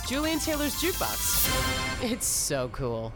Julian Taylor's Jukebox. It's so cool.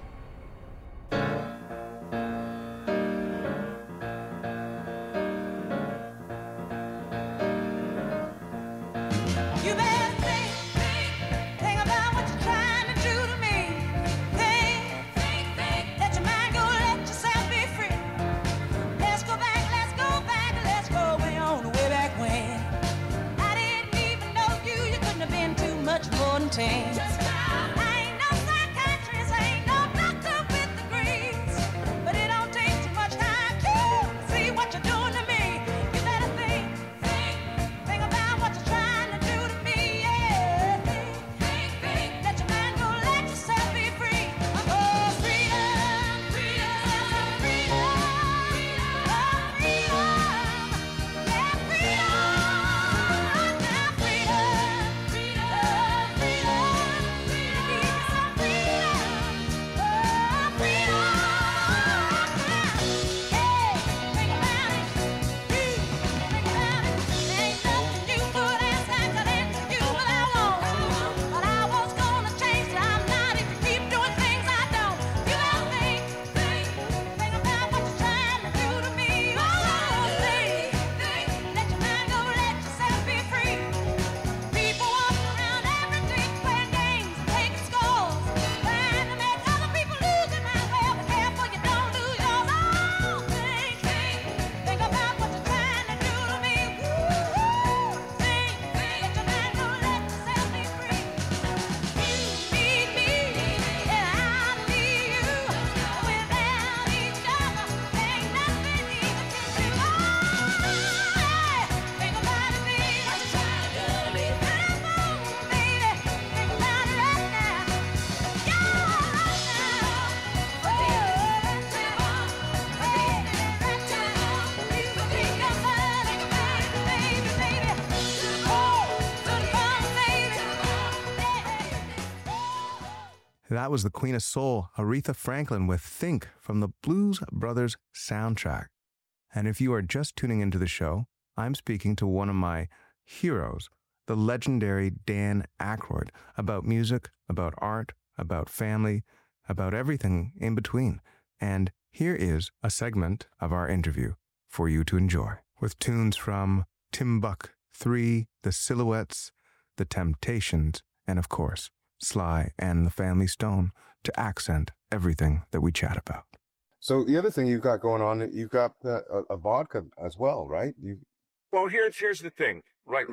That was the Queen of Soul, Aretha Franklin, with Think from the Blues Brothers soundtrack. And if you are just tuning into the show, I'm speaking to one of my heroes, the legendary Dan Aykroyd, about music, about art, about family, about everything in between. And here is a segment of our interview for you to enjoy, with tunes from Timbuk 3, The Silhouettes, The Temptations, and of course, Sly and the Family Stone to accent everything that we chat about. So the other thing you've got going on, you've got a vodka as well, right? Well, here's the thing, right.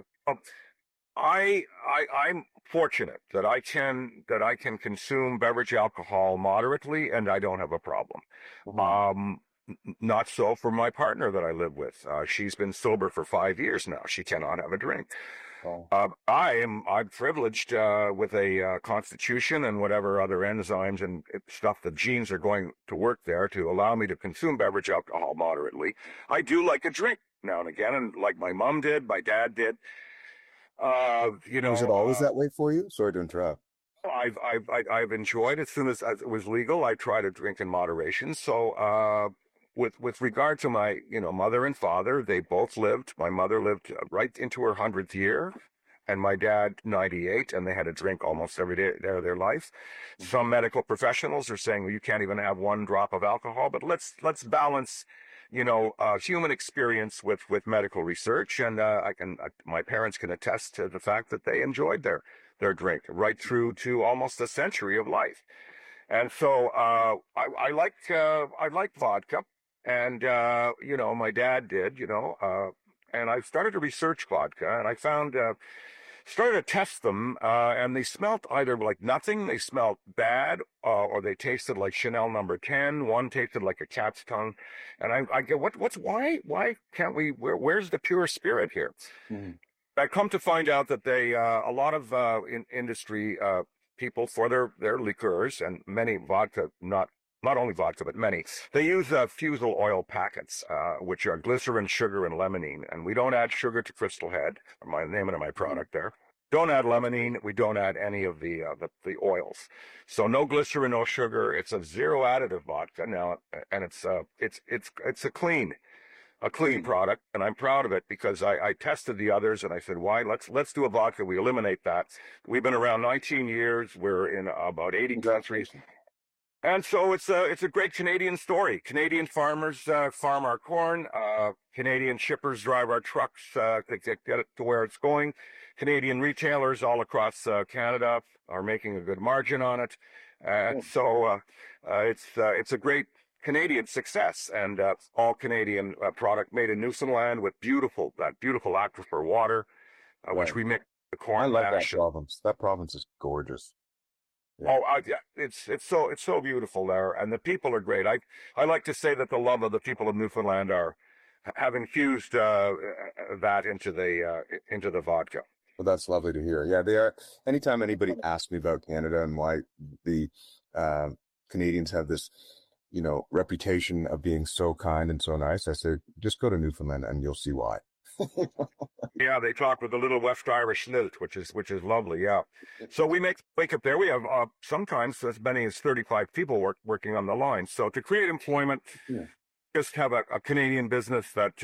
I'm fortunate that I can consume beverage alcohol moderately, and I don't have a problem. Mm-hmm. Not so for my partner that I live with. She's been sober for 5 years now. She cannot have a drink. Oh. I'm privileged with a constitution and whatever other enzymes and stuff, the genes are going to work there to allow me to consume beverage alcohol moderately. I do like a drink now and again, and like my mom did, my dad did. Was it always that way for you? Sorry to interrupt. I've enjoyed as soon as it was legal. I try to drink in moderation. So with regard to my mother and father, they both lived. My mother lived right into her 100th year, and my dad 98, and they had a drink almost every day of their life. Some medical professionals are saying, well, you can't even have one drop of alcohol, but let's balance human experience with medical research, and my parents can attest to the fact that they enjoyed their drink right through to almost a century of life. And so I like vodka, and my dad did, and I started to research vodka, and I found started to test them, and they smelled either like nothing, they smelled bad, or they tasted like Chanel number 10. One tasted like a cat's tongue. And I get, why can't we, where's the pure spirit here? Mm-hmm. I come to find out that a lot of industry people, for their liqueurs, and many vodka, not only vodka, but many, they use fusel oil packets, which are glycerin, sugar, and limonene. And we don't add sugar to Crystal Head, my name of my product there. Don't add limonene. We don't add any of the oils. So no glycerin, no sugar. It's a zero additive vodka now, and it's a clean a clean product, and I'm proud of it because I tested the others and I said, why? Let's do a vodka. We eliminate that. We've been around 19 years. We're in about 80 countries. And so it's a great Canadian story. Canadian farmers farm our corn. Canadian shippers drive our trucks to get it to where it's going. Canadian retailers all across Canada are making a good margin on it. So it's a great Canadian success, and all Canadian product made in Newfoundland with that beautiful aquifer water, which we mix the corn. I like that mash. province. That province is gorgeous. Yeah. Oh, yeah, it's so beautiful there, and the people are great. I like to say that the love of the people of Newfoundland have infused that into the vodka. Well, that's lovely to hear. Yeah, they are. Anytime anybody asks me about Canada and why the Canadians have this, reputation of being so kind and so nice, I say, just go to Newfoundland and you'll see why. Yeah, they talk with a little West Irish lilt, which is lovely. Yeah, so we wake up there. We have sometimes as many as 35 people working on the line. So to create employment, just have a Canadian business that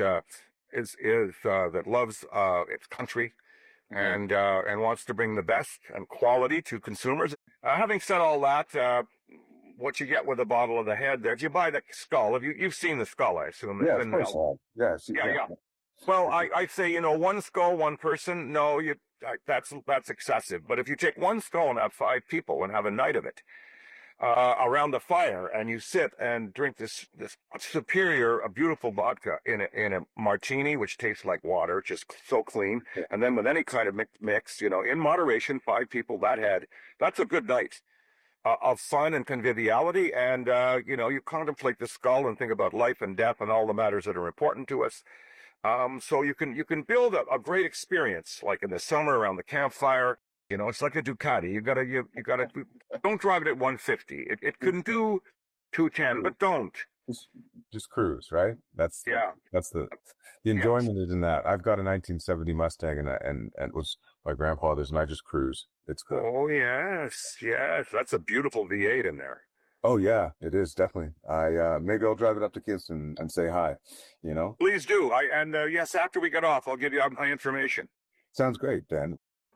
that loves its country and wants to bring the best and quality to consumers. Having said all that, what you get with a bottle of the head there, if you buy the skull, you've seen the skull, I assume. Yeah, of course. Yeah. Well, I say, one skull, one person. No, that's excessive. But if you take one skull and have 5 people and have a night of it around the fire, and you sit and drink this superior, a beautiful vodka in a martini, which tastes like water, just so clean, and then with any kind of mix, in moderation, 5 people, that's a good night of fun and conviviality. And you contemplate the skull and think about life and death and all the matters that are important to us. So you can build a great experience, like in the summer around the campfire. It's like a Ducati. You gotta don't drive it at 150. It can do 210, but don't. Just cruise, right? That's the enjoyment is in that. I've got a 1970 Mustang and it was my grandfather's, and I just cruise. It's good. Oh yes. That's a beautiful V8 in there. Oh yeah, it is definitely. Maybe I'll drive it up to Kingston and say hi. Please do. Yes, after we get off, I'll give you my information. Sounds great, Dan.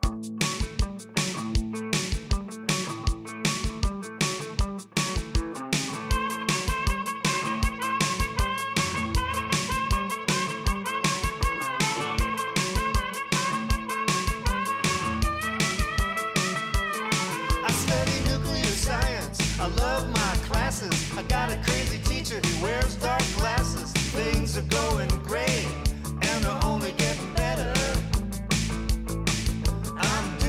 I love my classes. I got a crazy teacher who wears dark glasses. Things are going great, and they're only getting better. I'm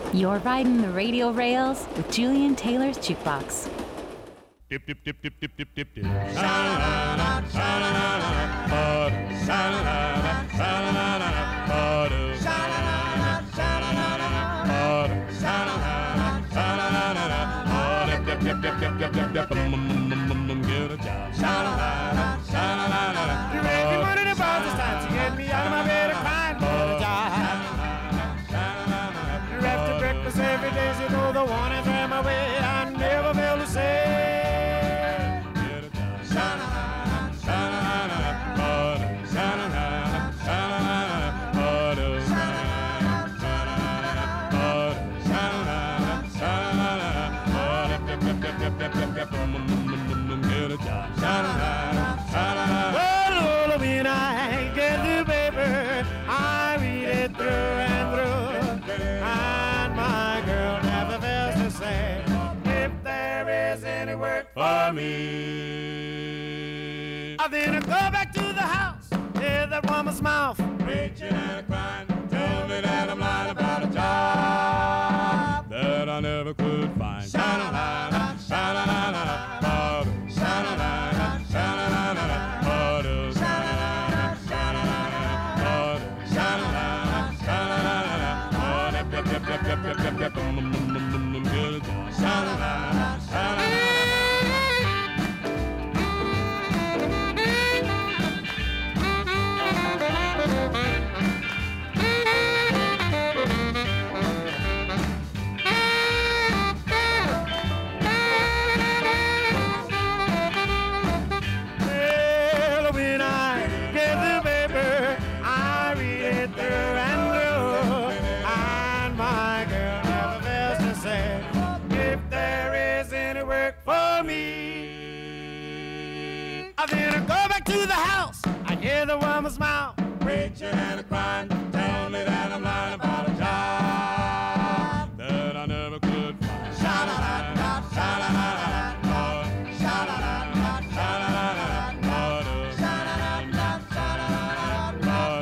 You're riding the radio rails with Julian Taylor's Jukebox. Dip, dip, dip, dip, dip, dip, dip, dip. Sha-la-la-la, sha-la-la-la, butter. Sha-la-la-la, sha-la-la-la, butter. Sha-la-la-la, sha-la-la-la, butter. Sha-la-la-la, sha-la-la-la, butter. Dip, dip, dip, dip, dip, dip, dip, get a job. Sha-la-la-la, sha-la-la-la, You make me money to buy this time to get me out of my bed and crying for the job. You're after breakfast every day, you know the one I drive my way. I never fail to say. Well, when I get the paper, I read it through and through, and my girl never fails to say, if there is any work for me. I then go back to the house, hear that woman's mouth, preaching and crying, tell me that I'm lying about a job that I never could find. Sha-la-la-la, Sha-la-la-la, butter. Sha-la-la-la, sha-la-la-la, butter. Sha-la-la-la, sha-la-la-la, butter. Sha-la-la-la, sha-la-la-la, butter. Dip, dip, dip, dip, dip, dip, dip, get a job. Sha-la-la-la, sha-la-la-la. Then I go back to the house, I hear the woman's mouth, preaching and crying, tell me that I'm lying about a job that I never could find. Sha-la-la-la, sha-la-la-la, sha-la-la-la, sha-la-la-la, sha-la-la-la, sha-la-la-la,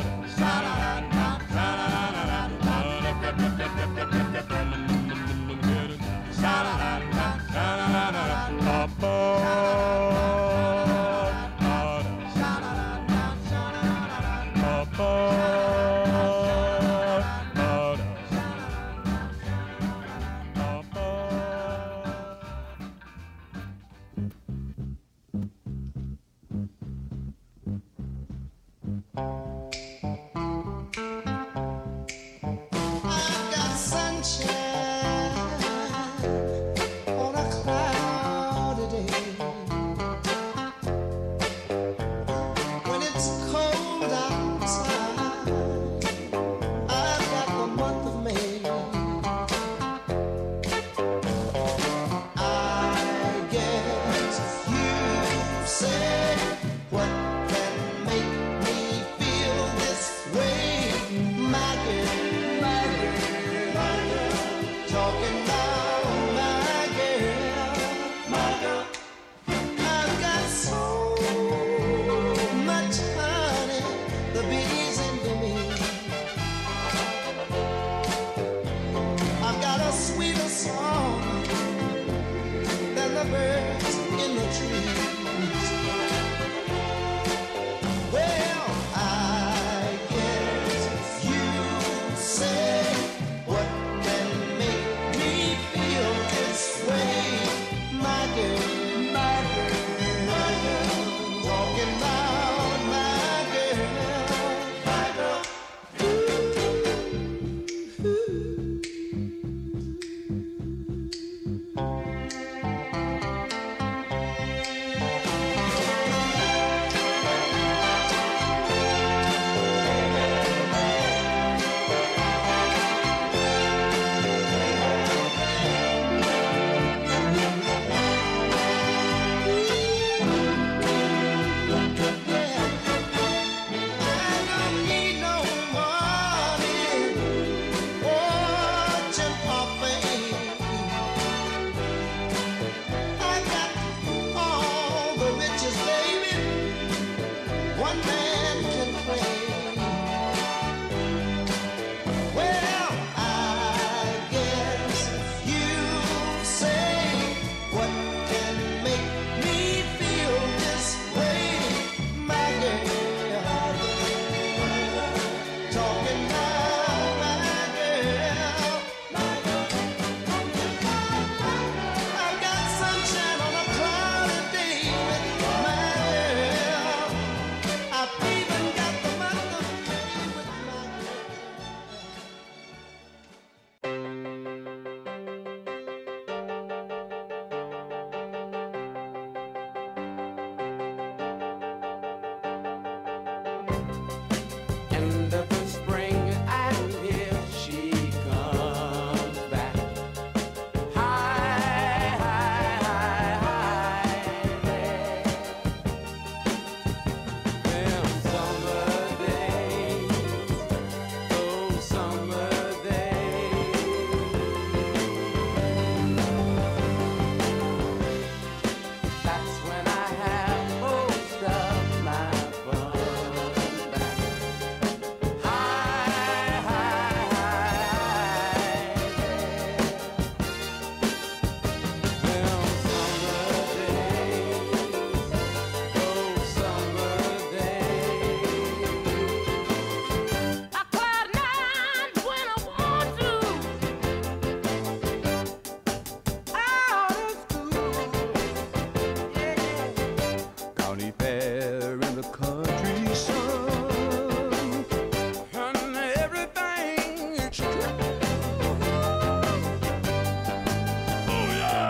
the country sun, and everything is true. Oh yeah.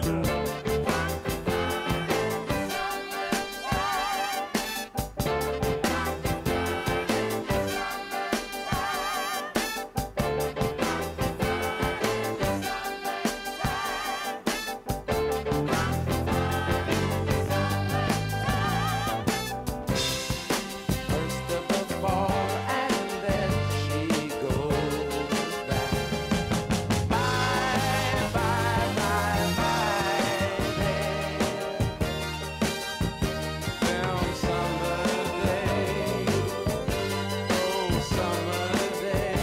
First of the fall, and then she goes back. Bye, bye, bye, bye, then summer day, oh summer day.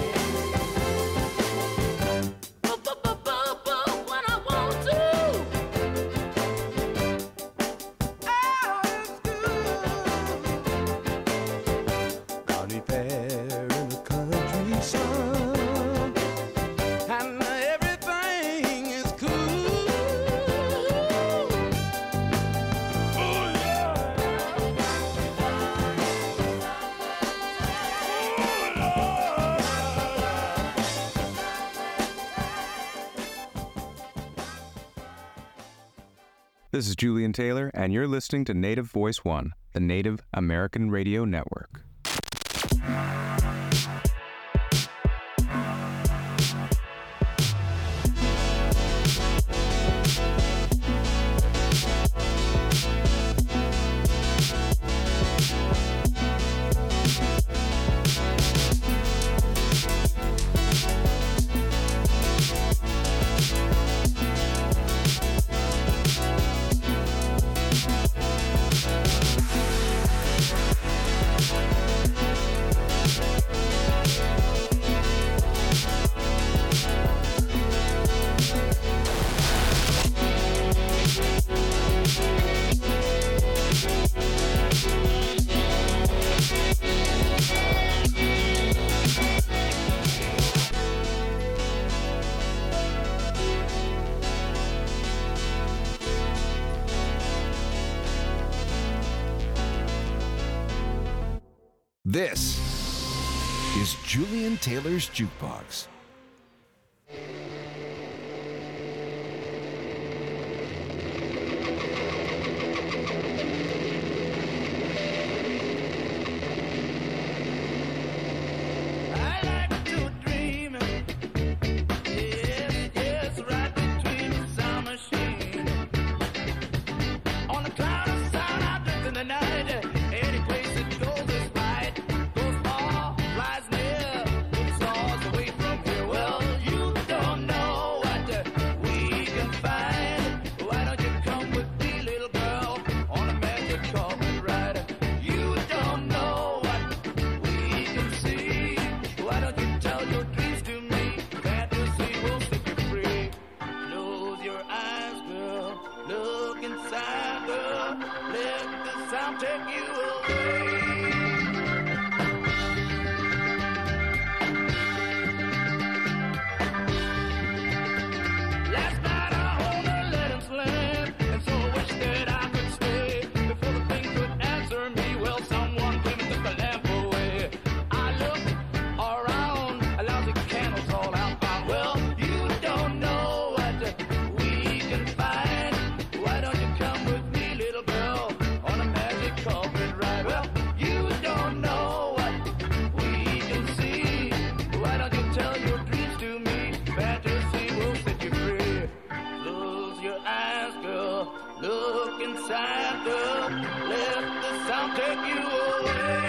When I want to, out is good. Out there in the country sun, and everything is cool. Oh yeah. This is Julian Taylor, and you're listening to Native Voice One, the Native American Radio Network. This is Julian Taylor's Jukebox. I like to dream, yes, yes, right between the sound machine. On a cloud of sound, I drift in the night. Any place it goes is right. Goes far, flies near, it soars away from here. Well, you don't know what we can find. Why don't you come with me, little girl, on a magic carpet ride? You don't know what we can see. Why don't you tell your dreams to me? Fantasy will set you free. Close your eyes, girl. Look inside, girl. Let the sound take you away. Last night I only let him slip, and so I wish that I could stay. Before the thing could answer me, well, someone came and took the lamp away. I looked around, a lousy candles all out. Well, you don't know what we can find. Why don't you come with me, little girl, on a magic carpet ride? Well, you don't know what we can see. Why don't you tell your dreams to me? Fantasy will set you free. Close your eyes, girl. Look inside, girl. Let the sound take you away.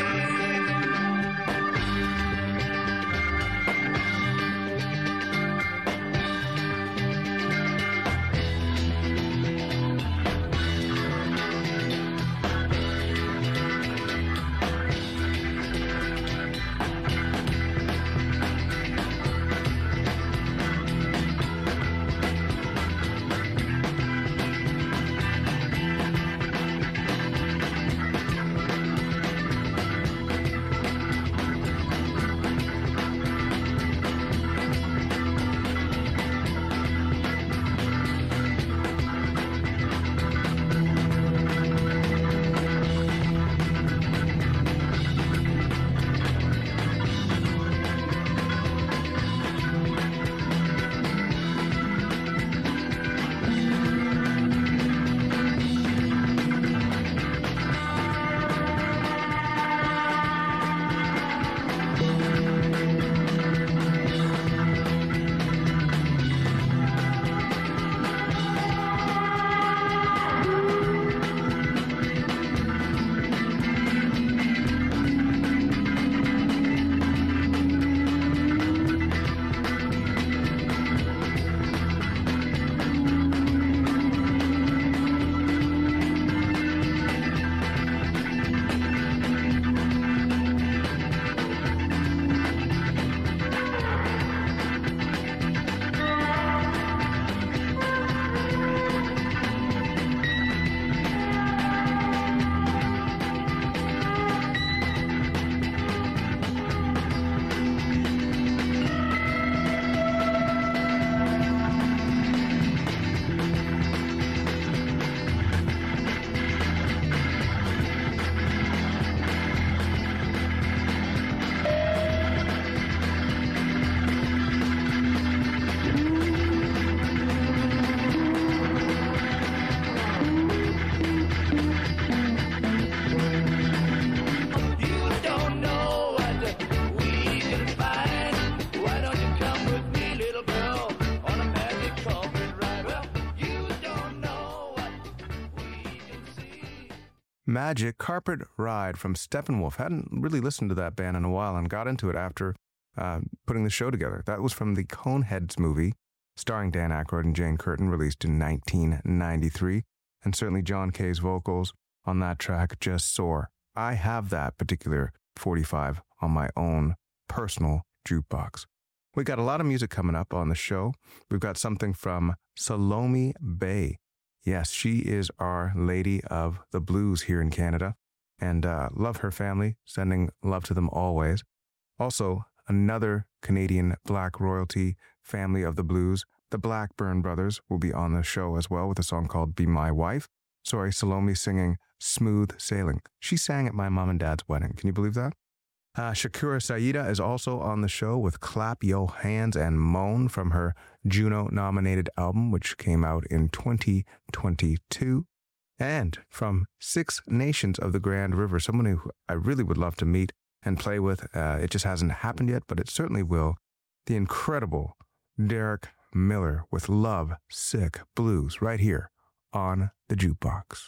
Magic Carpet Ride from Steppenwolf. Hadn't really listened to that band in a while and got into it after putting the show together. That was from the Coneheads movie, starring Dan Aykroyd and Jane Curtin, released in 1993. And certainly John Kay's vocals on that track just soar. I have that particular 45 on my own personal jukebox. We got a lot of music coming up on the show. We've got something from Salome Bay. Yes, she is our lady of the blues here in Canada, and love her family, sending love to them always. Also, another Canadian Black royalty family of the blues, the Blackburn Brothers, will be on the show as well with a song called Be My Wife. Sorry, Salome singing Smooth Sailing. She sang at my mom and dad's wedding. Can you believe that? Shakira Saida is also on the show with Clap Yo Hands and Moan from her Juno-nominated album, which came out in 2022. And from Six Nations of the Grand River, someone who I really would love to meet and play with. It just hasn't happened yet, but it certainly will. The incredible Derek Miller with Love Sick Blues right here on the Jukebox.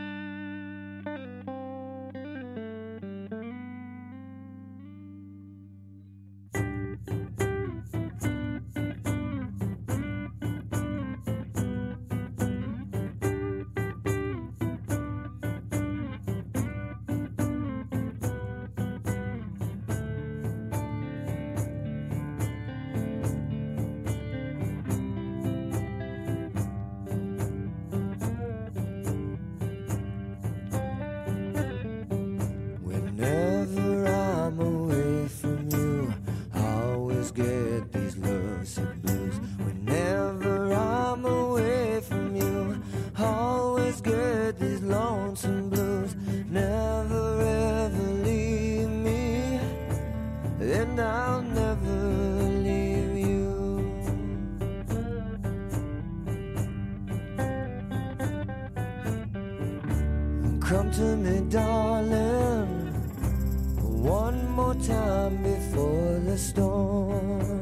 Come to me, darling, one more time before the storm.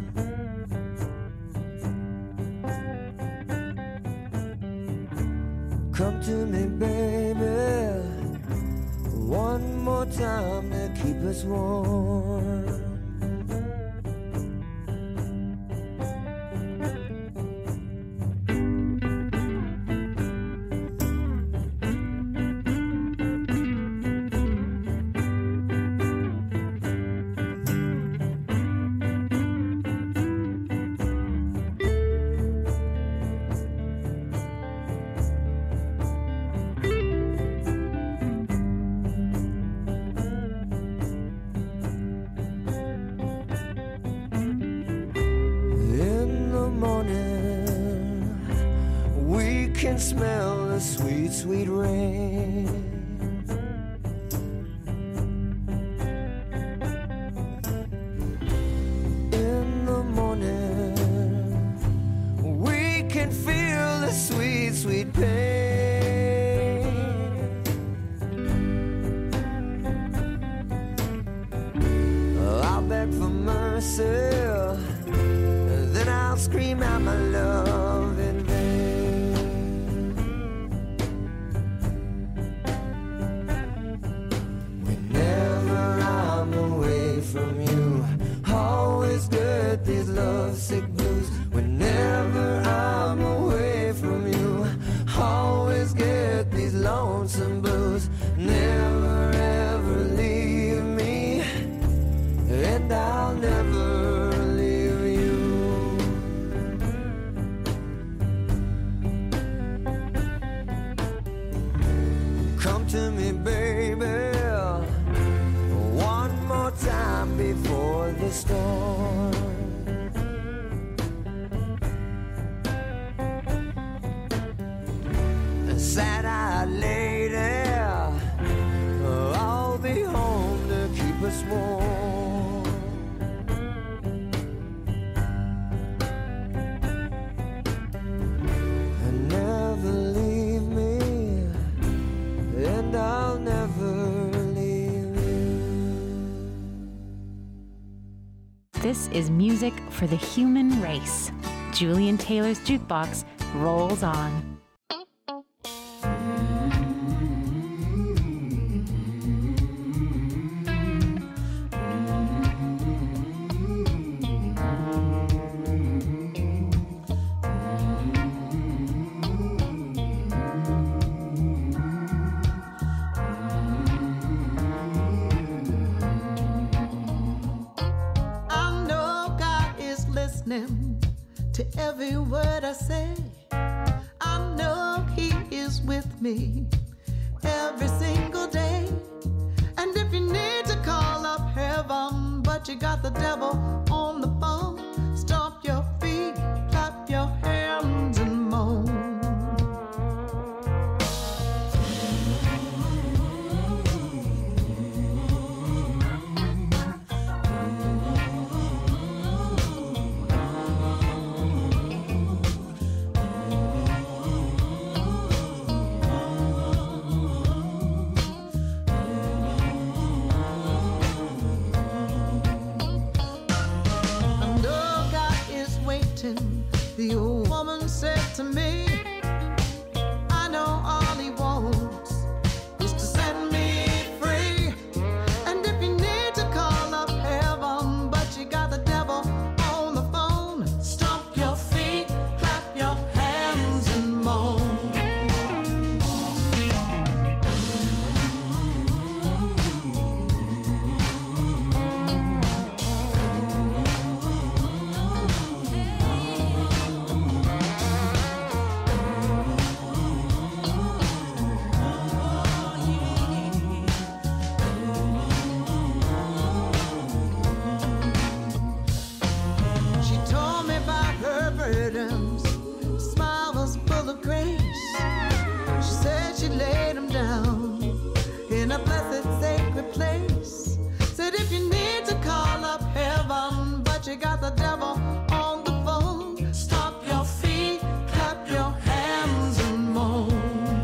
Come to me, baby, one more time to keep us warm. Smell the sweet, sweet rain. In the morning, we can feel the sweet, sweet pain. I'll beg for mercy, then I'll scream out my love in vain. From you, always get these lovesick blues. Whenever I'm away from you, always get these lonesome blues. Never ever leave me, and I'll never leave you. Come to me, baby, time before the storm. Sad-eyed lady, I'll be home to keep us warm. And never leave me, and I'll never. This is music for the human race. Julian Taylor's Jukebox rolls on. listening to every word I say. I know he is with me every single day. And if you need to call up heaven, but you got the devil on the phone, stomp your feet, clap your hands and moan. The old woman said to me, I know all he wants is to set me free. And if you need to call up heaven, but you got the devil on the phone, stomp your feet, clap your hands and moan. Smile was full of grace. She said she laid him down in a blessed sacred place. Said if you need to call up heaven, but you got the devil on the phone, stomp your feet, clap your hands and moan.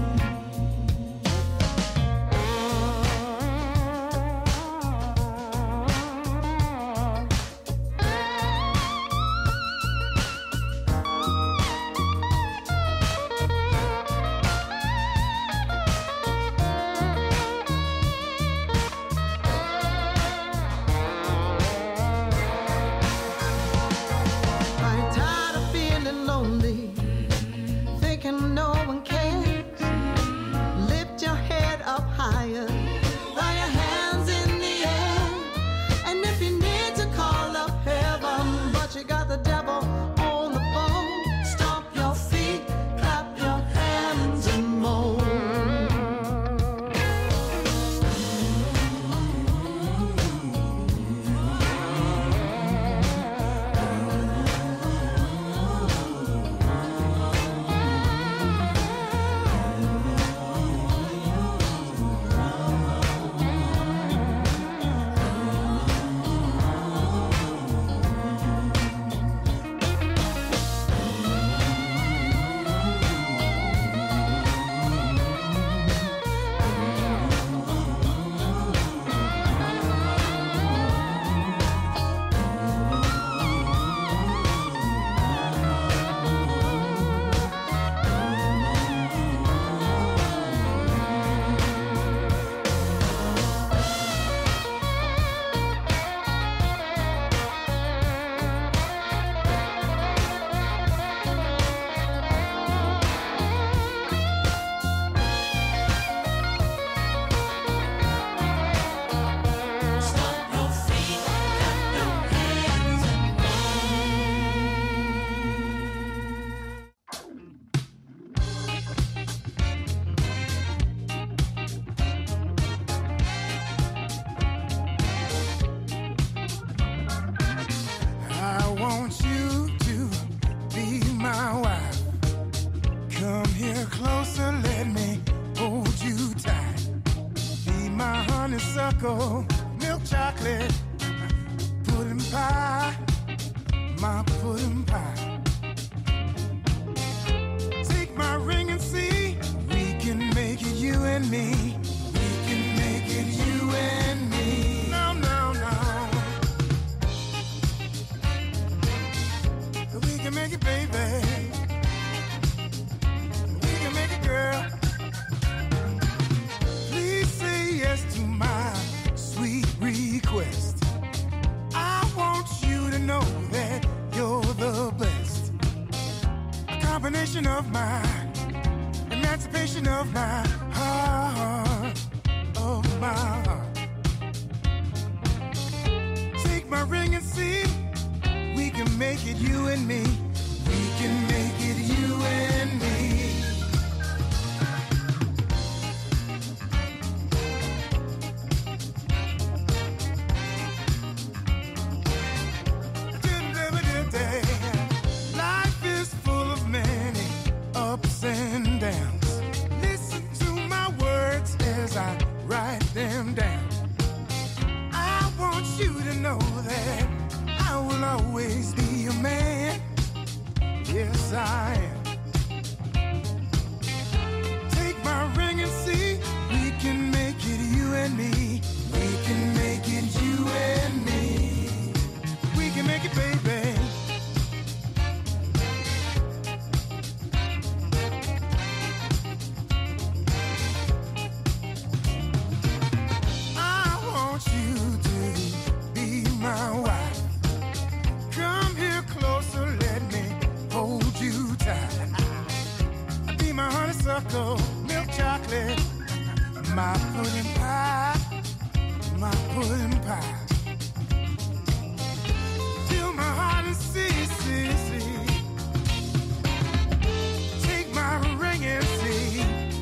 Milk chocolate, pudding pie, my pudding pie. Take my ring and see, we can make it you and me. We can make it you and me. No, no, no. We can make it, baby. We can make it, girl. Please say yes to my sweet request. I want you to know that you're the best. A combination of my emancipation of my heart, of my heart. Take my ring and see, we can make make it you and me. We can make it you and me. Life is full of many ups and downs. Listen to my words as I write them down. I want you to know that I will always be your man. Yes, I am. Take my ring and see. We can make it you and me. We can make it you and me. We can make it, baby. I want you to be my wife. Come here closer, let me hold you tight. Be my honeysuckle, milk chocolate, my pudding pie, my pudding pie. Fill my heart and see, see, see. Take my ring and see.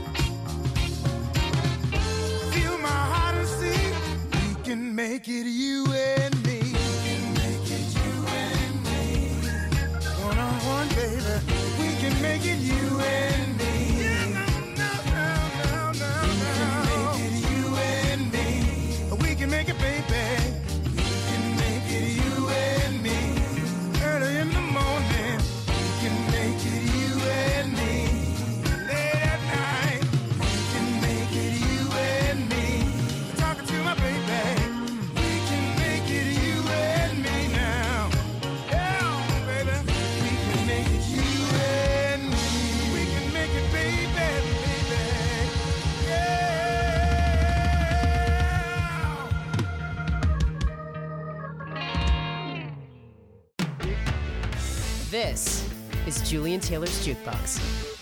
Fill my heart and see. We can make it you and me. We can make it you and me. One on one, baby. We can make it you and me. We can make it, baby. We can make it you and me. Early in the morning, we can make it you and me. Late at night, we can make it you and me. Talking to my baby, we can make it you and me now. Yeah, baby, we can make it you and me. We can make it, baby, baby. Yeah. This is Julian Taylor's Jukebox.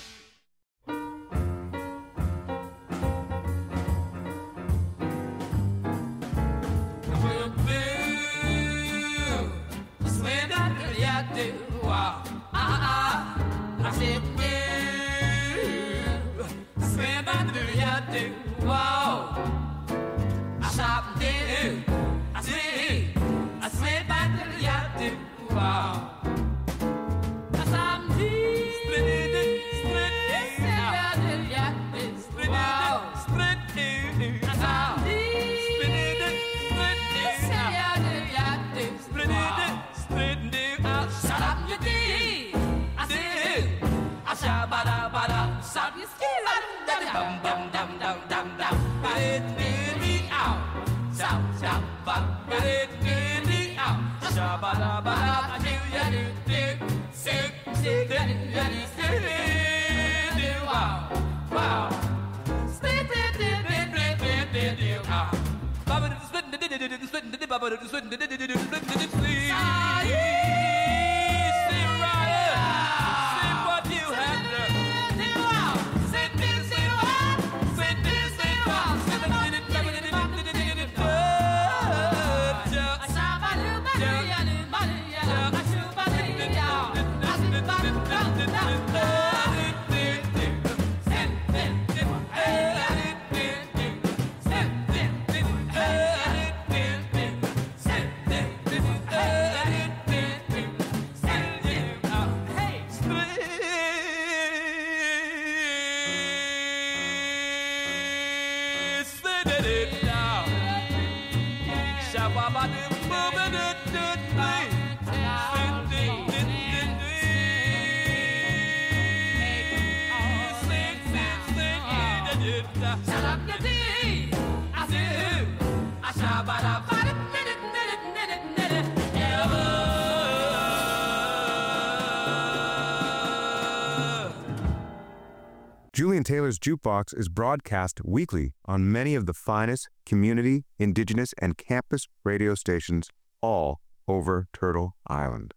Julian Taylor's Jukebox is broadcast weekly on many of the finest community, indigenous, and campus radio stations all over Turtle Island.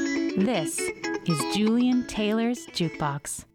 This is Julian Taylor's Jukebox.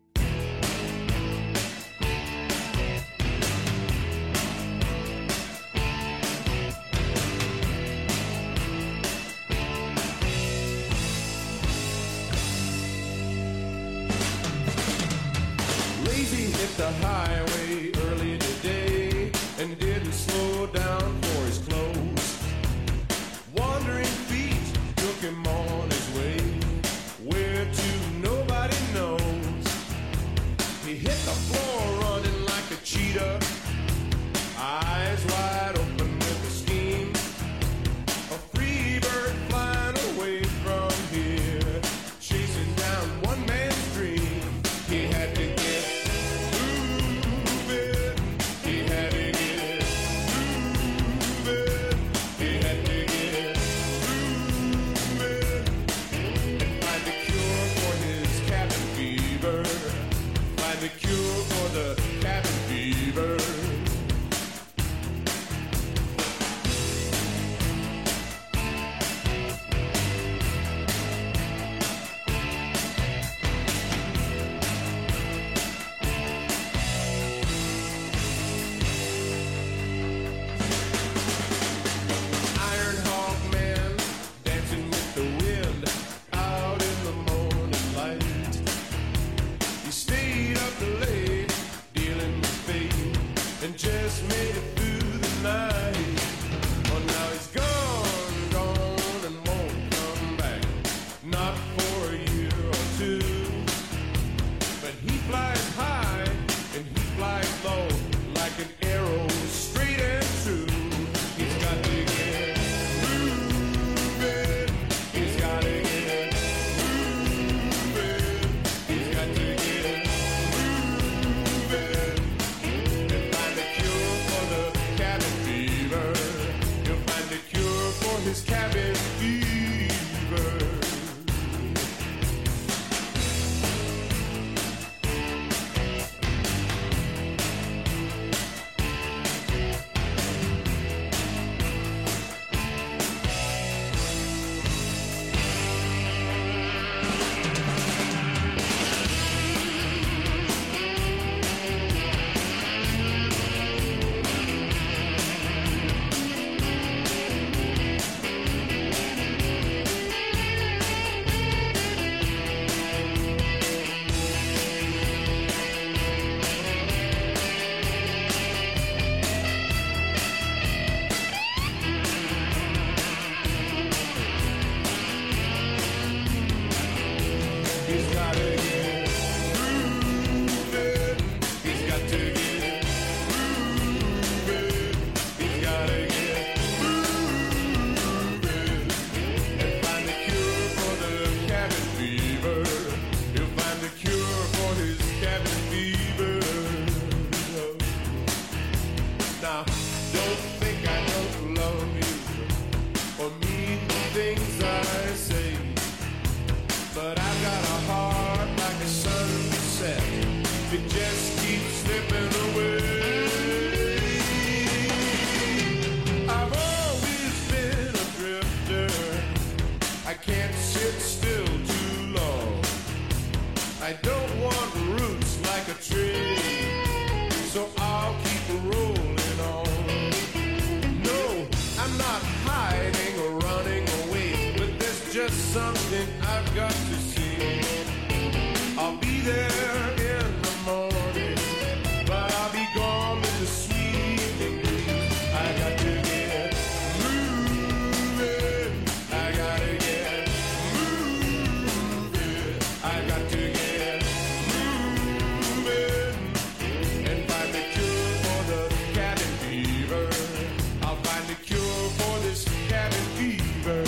there's something I've got to see. I'll be there in the morning, but I'll be gone with the sweet evening breeze. I got to get moving. I gotta get moving. I got to get moving and find the cure for the cabin fever. I'll find the cure for this cabin fever.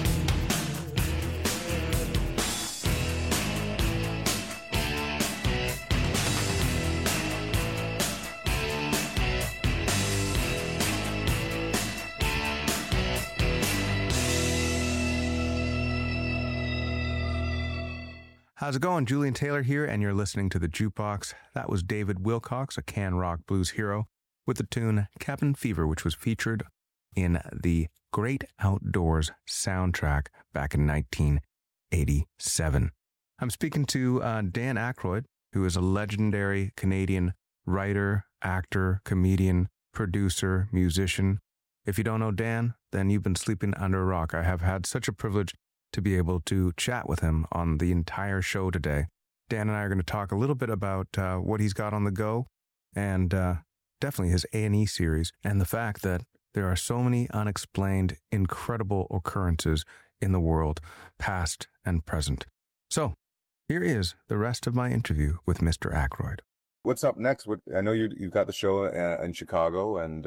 How's it going? Julian Taylor here, and you're listening to The Jukebox. That was David Wilcox, a can rock blues hero, with the tune Cabin Fever, which was featured in the Great Outdoors soundtrack back in 1987. I'm speaking to Dan Aykroyd, who is a legendary Canadian writer, actor, comedian, producer, musician. If you don't know Dan, then you've been sleeping under a rock. I have had such a privilege to be able to chat with him on the entire show today. Dan and I are going to talk a little bit about what he's got on the go, and definitely his A&E series, and the fact that there are so many unexplained, incredible occurrences in the world, past and present. So, here is the rest of my interview with Mr. Aykroyd. What's up next? I know you've got the show in Chicago, and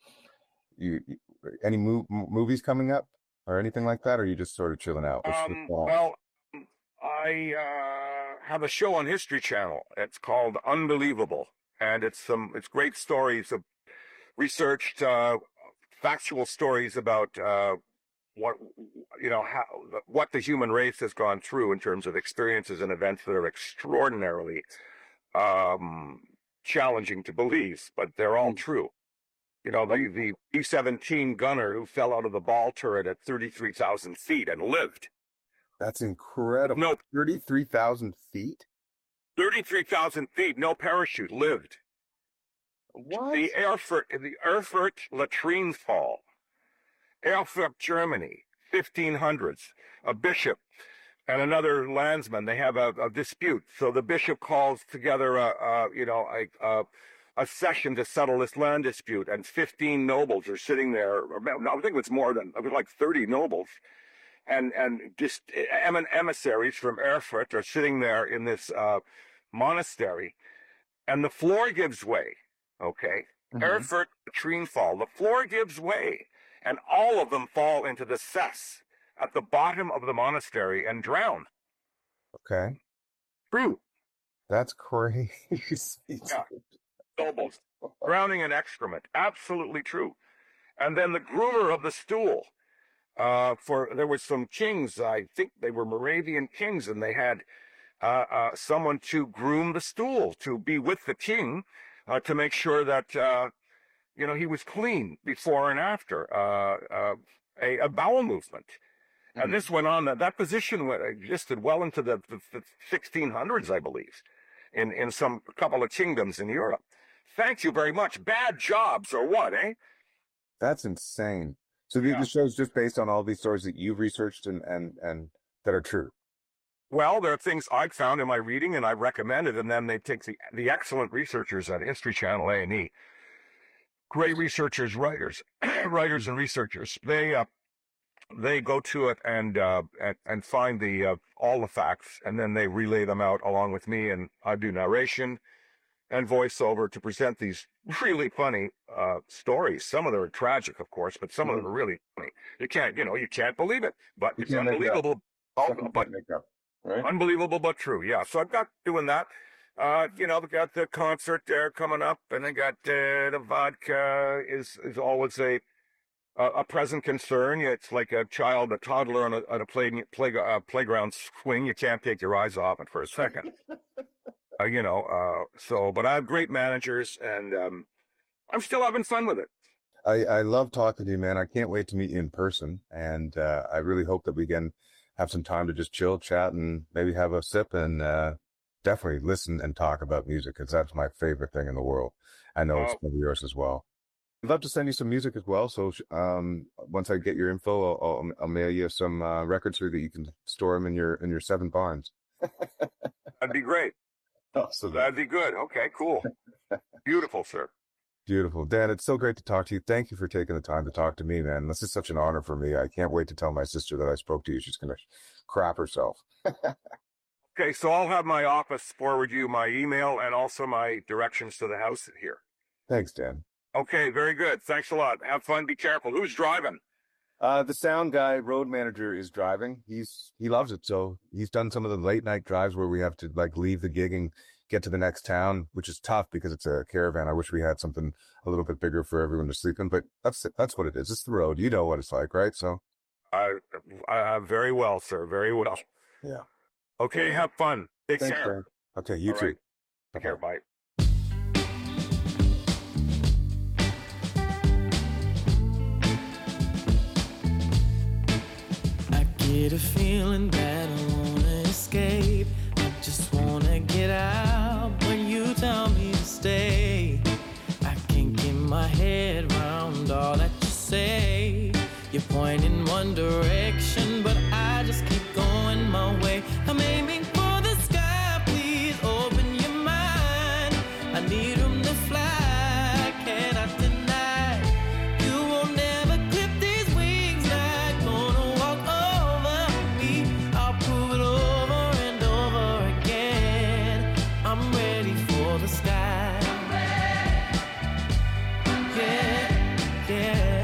any movies coming up? Or anything like that, or are you just sort of chilling out? Well, I have a show on History Channel. It's called Unbelievable, and it's great stories of researched, factual stories about what the human race has gone through in terms of experiences and events that are extraordinarily challenging to believe, but they're all true. You know, the B-17 gunner who fell out of the ball turret at 33,000 feet and lived. That's incredible. No, 33,000 feet? 33,000 feet, no parachute, lived. What? The Erfurt latrine fall. Erfurt, Germany, 1500s. A bishop and another landsman, they have a dispute. So the bishop calls together a session to settle this land dispute, and 15 nobles are sitting there. I think it was like 30 nobles, and just emissaries from Erfurt are sitting there in this monastery, and the floor gives way. Okay, Erfurt latrine fall. The floor gives way, and all of them fall into the cess at the bottom of the monastery and drown. Okay, true. That's crazy. Yeah. Nobles drowning in excrement, absolutely true. And then the groomer of the stool, there were some kings, I think they were Moravian kings, and they had someone to groom the stool, to be with the king, to make sure that he was clean before and after a bowel movement. And this went on. That position existed well into the 1600s, I believe, in some couple of kingdoms in Europe. Thank you very much. Bad jobs or what, eh? That's insane. So the show's just based on all these stories that you've researched and that are true. Well, there are things I've found in my reading and I've recommended, and then they take the excellent researchers at History Channel, A&E. Great researchers, writers and researchers. They go to it and find all the facts, and then they relay them out along with me, and I do narration and voiceover to present these really funny stories. Some of them are tragic, of course, but some of them are really funny. You can't believe it, but it's unbelievable. Right? Unbelievable, but true. Yeah. So I've got doing that. They got the concert there coming up, and they got the vodka is always a present concern. It's like a toddler on a playground swing. You can't take your eyes off it for a second. But I have great managers, and I'm still having fun with it. I love talking to you, man. I can't wait to meet you in person, and I really hope that we can have some time to just chill, chat, and maybe have a sip, and definitely listen and talk about music, because that's my favorite thing in the world. I know it's one of yours as well. I'd love to send you some music as well, so once I get your info, I'll mail you some records so that you can store them in your 7 barns. That'd be great. Awesome. That'd be good. Okay, cool. Beautiful, sir. Beautiful. Dan, it's so great to talk to you. Thank you for taking the time to talk to me, man. This is such an honor for me. I can't wait to tell my sister that I spoke to you. She's going to crap herself. Okay, so I'll have my office forward you my email and also my directions to the house here. Thanks, Dan. Okay, very good. Thanks a lot. Have fun. Be careful. Who's driving? The sound guy, road manager, is driving. He loves it. So he's done some of the late night drives where we have to like leave the gig and get to the next town, which is tough because it's a caravan. I wish we had something a little bit bigger for everyone to sleep in, but that's what it is. It's the road. You know what it's like, right? So, very well, sir. Very well. Yeah. Okay. Have fun. Take Thanks, care. Dan. Okay. You All too. right. Take care. Bye. I get a feeling that I wanna escape. I just wanna get out, but you tell me to stay. I can't get my head round all that you say. You point in one direction, but I just keep going my way. I'm aiming for the sky, please open your mind. I need room to fly, cannot deny. You won't never clip these wings, not gonna walk over me. I'll prove it over and over again. I'm ready for the sky. Yeah, yeah.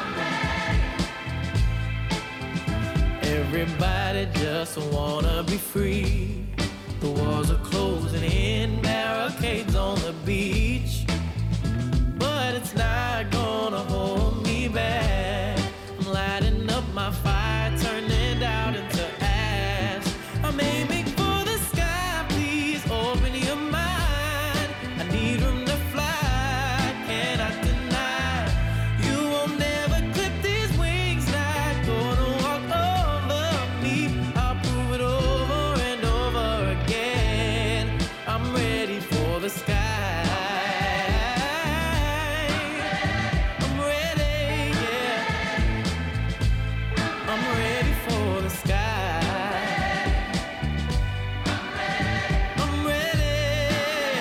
Everybody just wanna be free. The walls are closing in, barricades on the beach. But it's not gonna hold me back. I'm lighting up my fire, turning it out into ash. I'm aiming for the sky, please open your mind. I need room to fly, cannot deny. You won't never clip these wings, not gonna walk over me. I'll prove it over and over again. I'm ready for the sky. I'm ready, yeah. I'm ready for the sky. I'm ready.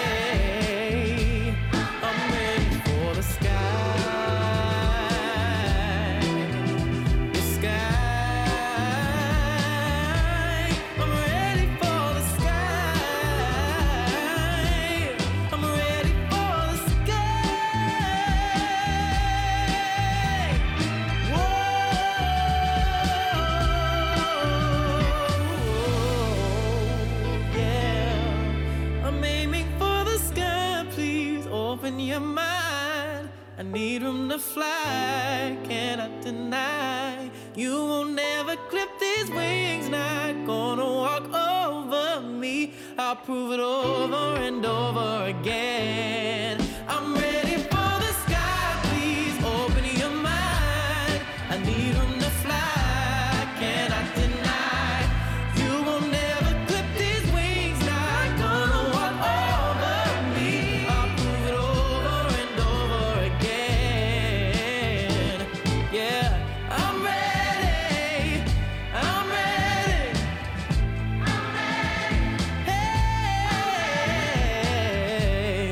I'm ready for the sky. The sky. I'm ready for the sky. I'm ready for the sky. Whoa, yeah. I'm aiming for the sky, please open your mind. I need room to fly, cannot deny. You won't never clip these wings, not gonna walk over me. I'll prove it over and over again. I'm ready for the sky, please open your mind. I need room to fly, cannot deny. You will never clip these wings, not gonna walk over me. I'll prove it over and over again. Yeah, I'm ready. I'm ready. I'm ready. Hey,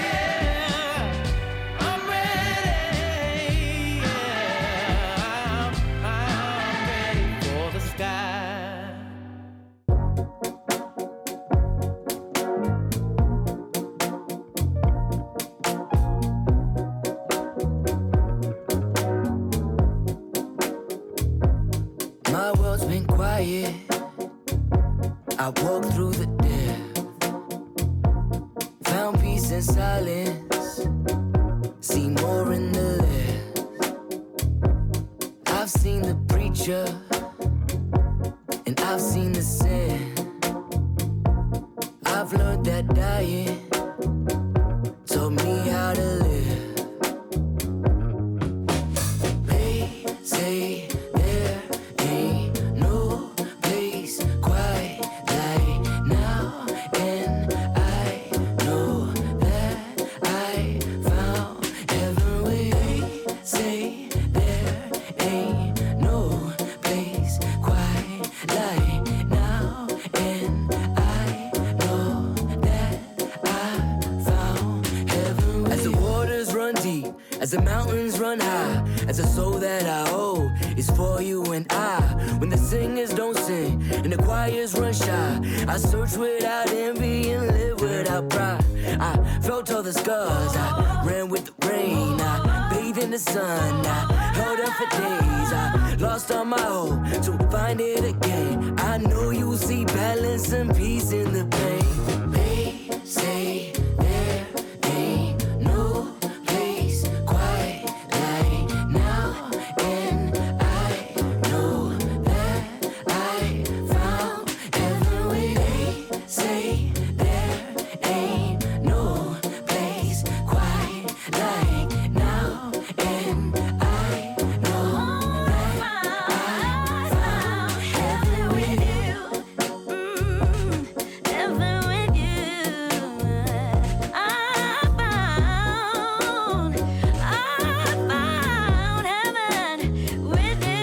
I'm ready. Yeah, I'm ready for the sky. My world's been quiet. I walked through the depth, found peace in silence, see more in the less. I've seen the preacher, and I've seen the sin. I've learned that dying taught me how to live. They say there ain't no place quite like now, and I know that I found heaven. They say there ain't the soul that I owe is for you and I. When the singers don't sing and the choirs run shy, I search without envy and live without pride. I felt all the scars, I ran with the rain, I bathed in the sun, I held up for days, I lost all my hope to find it again. I know you'll see balance and peace in the pain. They say there ain't no place quite like now, and I know that I found heaven with they say there ain't no place quite like now, and I know that I found heaven with you. Heaven with you. I found heaven with you.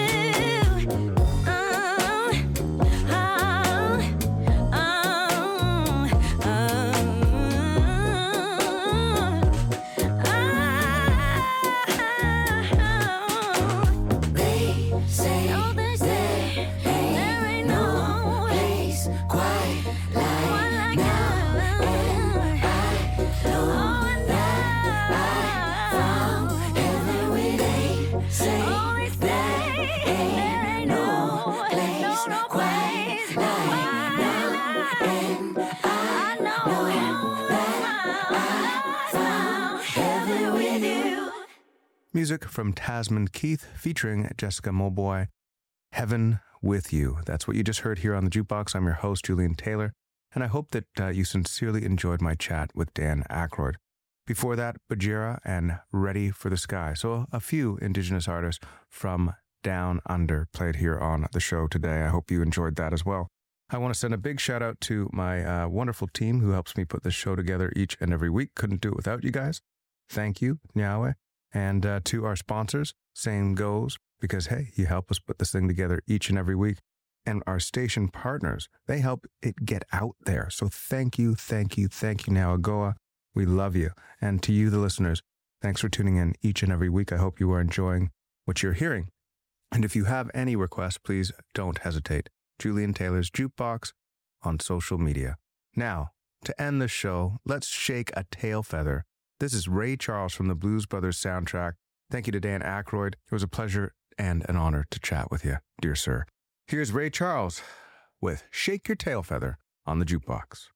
They say there ain't no place quite like now, and I know that I found heaven with they say there ain't no place quite like now, and I know that I found heaven with you. Music from Tasman Keith featuring Jessica Mulboy, Heaven with You. That's what you just heard here on the Jukebox. I'm your host, Julian Taylor, and I hope that you sincerely enjoyed my chat with Dan Aykroyd. Before that, Bajira and Ready for the Sky. So a few Indigenous artists from Down Under played here on the show today. I hope you enjoyed that as well. I want to send a big shout out to my wonderful team who helps me put this show together each and every week. Couldn't do it without you guys. Thank you, Nyawe. And to our sponsors, same goes, because, hey, you help us put this thing together each and every week. And our station partners, they help it get out there. So thank you, Nawagoa. We love you. And to you, the listeners, thanks for tuning in each and every week. I hope you are enjoying what you're hearing. And if you have any requests, please don't hesitate. Julian Taylor's Jukebox on social media. Now, to end the show, let's shake a tail feather. This is Ray Charles from the Blues Brothers soundtrack. Thank you to Dan Aykroyd. It was a pleasure and an honor to chat with you, dear sir. Here's Ray Charles with Shake Your Tail Feather on the Jukebox.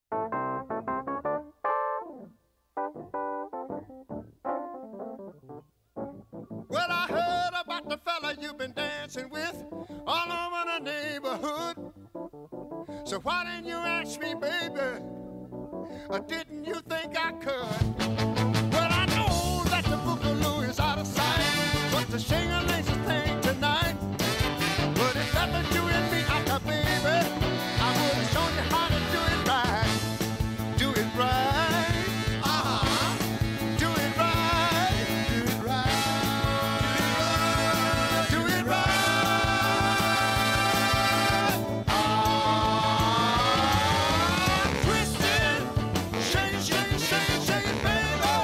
Well, I heard about the fella you've been dancing with all over the neighborhood. So why didn't you ask me, baby? Or didn't you think I could? Well, I know that the boogaloo is out of sight, but the shing-a-ling's a thing tonight. But if that was you and me, baby, I would have shown you how to do it right. Do it right. Uh-huh. Do it right. Do it right. Do it right. Twist it. Shake it, shake it, shake it, shake it, baby.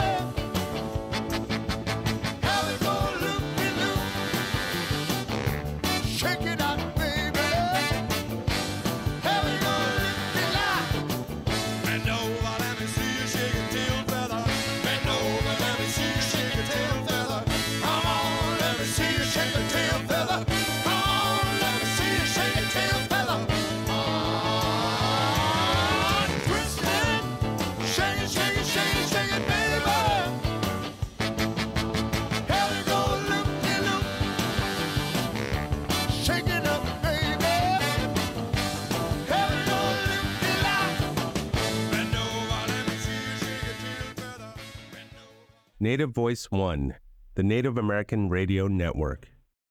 Have it go loop-de-loop. Shake it out, baby. Have it go loop-de-lop. Bend over, let me see you shake your tail feather. Bend over, let me see you shake your tail feather. Come on, let me see you shake your tail feather. Come on, let me see you shake your tail feather. Twist it. Shake it, shake it, shake it, shake it, baby. Have it go loop-de-loop. Shake it up, baby. Have it go loop-de-lop. Bend over, let me see you shake your tail feather. Bend over. Native Voice One, the Native American Radio Network.